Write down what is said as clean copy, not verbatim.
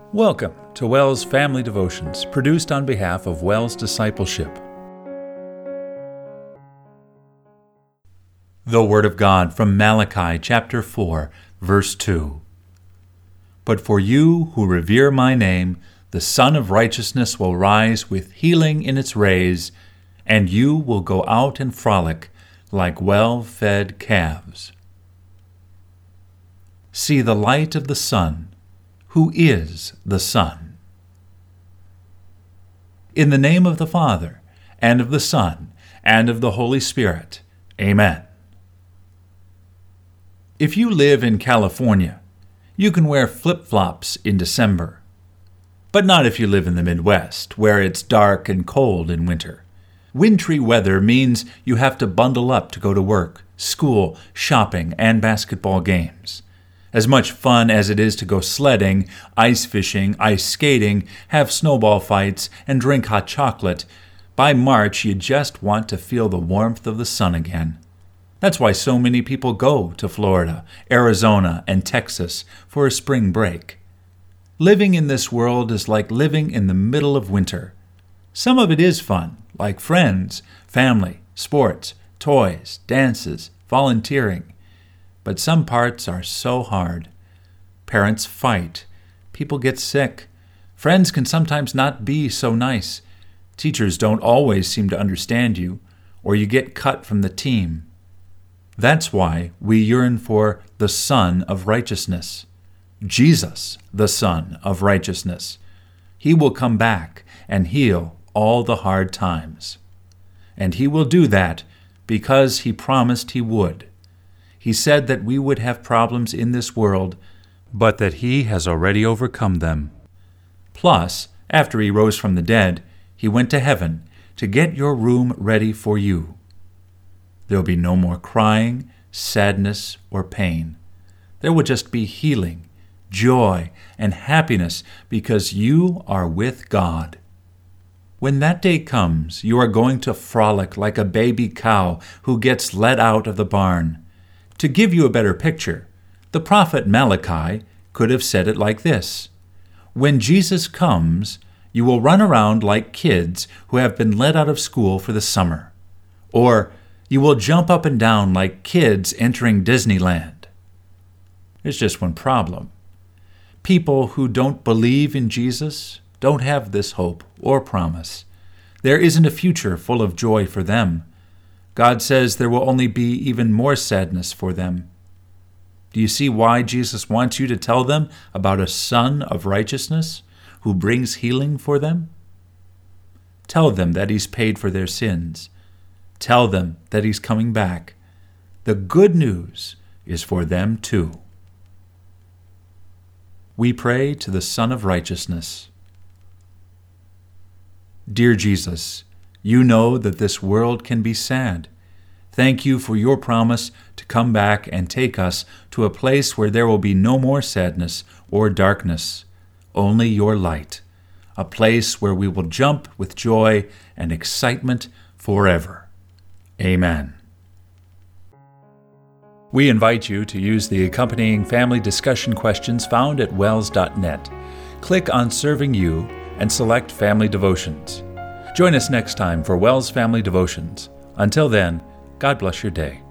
Welcome to WELS Family Devotions, produced on behalf of WELS Discipleship. The Word of God from Malachi chapter 4, verse 2. But for you who revere my name, the Sun of Righteousness will rise with healing in its rays, and you will go out and frolic like well-fed calves. See the light of the sun. Who is the Son? In the name of the Father, and of the Son, and of the Holy Spirit. Amen. If you live in California, you can wear flip-flops in December. But not if you live in the Midwest, where it's dark and cold in winter. Wintry weather means you have to bundle up to go to work, school, shopping, and basketball games. As much fun as it is to go sledding, ice fishing, ice skating, have snowball fights, and drink hot chocolate, by March you just want to feel the warmth of the sun again. That's why so many people go to Florida, Arizona, and Texas for a spring break. Living in this world is like living in the middle of winter. Some of it is fun, like friends, family, sports, toys, dances, volunteering. But some parts are so hard. Parents fight. People get sick. Friends can sometimes not be so nice. Teachers don't always seem to understand you, or you get cut from the team. That's why we yearn for the Son of Righteousness. Jesus, the Son of Righteousness. He will come back and heal all the hard times. And he will do that because he promised he would. He said that we would have problems in this world, but that he has already overcome them. Plus, after he rose from the dead, he went to heaven to get your room ready for you. There will be no more crying, sadness, or pain. There will just be healing, joy, and happiness because you are with God. When that day comes, you are going to frolic like a baby cow who gets let out of the barn. To give you a better picture, the prophet Malachi could have said it like this: When Jesus comes, you will run around like kids who have been let out of school for the summer. Or, you will jump up and down like kids entering Disneyland. There's just one problem. People who don't believe in Jesus don't have this hope or promise. There isn't a future full of joy for them. God says there will only be even more sadness for them. Do you see why Jesus wants you to tell them about a Son of Righteousness who brings healing for them? Tell them that he's paid for their sins. Tell them that he's coming back. The good news is for them too. We pray to the Son of Righteousness. Dear Jesus, you know that this world can be sad. Thank you for your promise to come back and take us to a place where there will be no more sadness or darkness, only your light, a place where we will jump with joy and excitement forever. Amen. We invite you to use the accompanying family discussion questions found at wels.net. Click on Serving You and select Family Devotions. Join us next time for WELS Family Devotions. Until then, God bless your day.